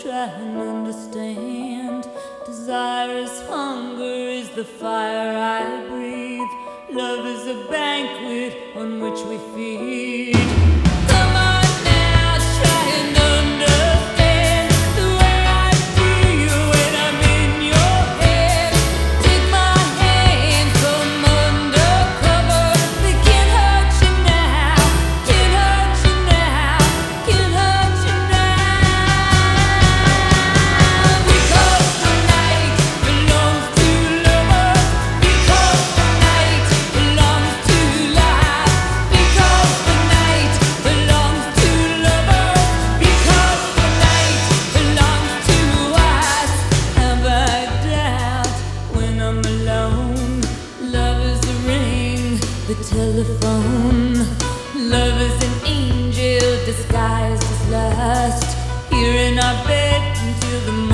try and understand. Desire is hunger, is the fire I breathe. Love is a banquet on which we feed. Come on now, try and understand the way I feel when I'm in your head. Take my hand, come undercover. They can't hurt you now, can't hurt you now, can't hurt you now. Because the night belongs to lovers. Because the night belongs to life. Because the night belongs to lovers. Because the night belongs to us. Have I doubt when I'm alone? Love is the ring, the telephone. Love is an angel disguised as lust. Here in our bed until the